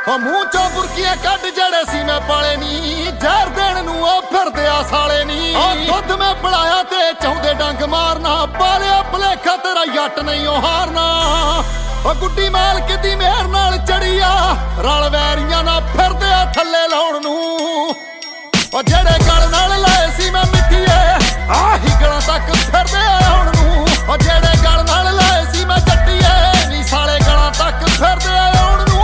ਉਹ ਮੂੰਹ ਚੋਂ ਬੁਰਕੀਆਂ ਕੱਢ ਜਿਹੜੇ ਸੀ ਮੈਂ ਪਾਲੇ ਨੀ, ਜ਼ਹਿਰ ਦੇਣ ਨੂੰ ਉਹ ਫਿਰਦੇ ਆ ਸਾਲੇ ਨੀ। ਉਹ ਦੁੱਧ ਮੈਂ ਪਿਲਾਇਆ ਤੇ ਚਾਹੁੰਦੇ ਡੰਗ ਮਾਰਨਾ, ਪਾਲਿਆ ਭਲੇਖਾ ਤੇਰਾ ਜੱਟ ਨਹੀਂ ਉਹ ਹਾਰਨਾ। ਉਹ ਗੁੱਡੀ ਮਾਲਕ ਦੀ ਮਿਹਰ ਨਾਲ ਚੜੀ ਆ, ਰਲ ਵੈਰੀਆਂ ਨਾਲ ਫਿਰਦੇ ਆ ਥੱਲੇ ਲਾਉਣ ਨੂੰ। ਉਹ ਜਿਹੜੇ ਗਲ ਨਾਲ ਲਾਏ ਸੀ ਮੈਂ ਮਿੱਠੀਏ, ਆਹੀ ਗਲਾਂ ਤੱਕ ਫਿਰਦੇ ਆ ਆਉਣ ਨੂੰ। ਉਹ ਜਿਹੜੇ ਗਲ ਨਾਲ ਲਾਏ ਸੀ ਮੈਂ ਜੱਟੀਏ, ਨੀ ਸਾਲੇ ਗਲਾਂ ਤੱਕ ਫਿਰਦੇ ਆ ਆਉਣ ਨੂੰ।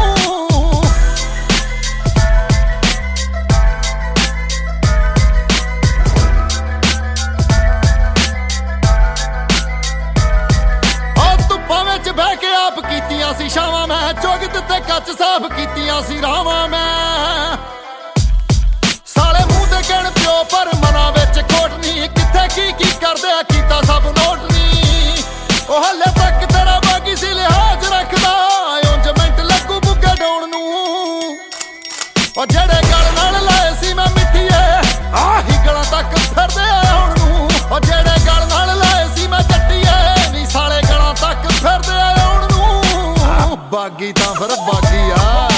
ਬਹਿ ਕੇ ਆਪ ਕੀਤੀਆਂ ਸੀ ਛਾਵਾਂ ਮੈਂ, ਚੁਗਤ ਤੇ ਕੱਚ ਸਾਫ਼ ਕੀਤੀਆਂ ਸੀ ਰਾਵਾਂ ਮੈਂ। ਸਾਲੇ ਮੂੰਹ ਤੇ ਕਹਿਣ ਪਿਓ ਪਰ ਮਨਾਂ ਵਿੱਚ ਖੋਟ ਨੀ, ਕਿੱਥੇ ਕੀ ਕਰਦੇ ਆ ਕੀਤਾ ਸਭ ਨੋਟ ਨੀ। ਉਹ ਹਲੇ ਤੱਕ ਤੇਰਾ ਬਾਗੀ ਸੀ ਲਿਹਾਜ਼ ਰੱਖਦਾ, ਉਂਝ ਮਿੰਟ ਲੱਗੂ ਬੁੱਗੇ ਡਾਉਣ ਨੂੰ। ਉਹ ਜਿਹੜੇ ਗਲ ਨਾਲ ਲਾਏ ਸੀ ਮੈਂ ਮਿੱਠੀਏ, ਆਹੀ ਗਲਾਂ ਤੱਕ ਫਿਰਦੇ ਆ ਆਉਣ ਨੂੰ। ਉਹ ਜਿਹੜੇ ਗਲ ਨਾਲ ਲਾਏ ਸੀ ਮੈਂ ਜੱਟੀਏ, ਨੀ ਸਾਲੇ ਗਲਾਂ ਤੱਕ ਫਿਰਦੇ ਆ ਆਉਣ ਨੂੰ। ਬਾਗੀ ਤਾਂ ਫਿਰ ਬਾਗੀ ਆ।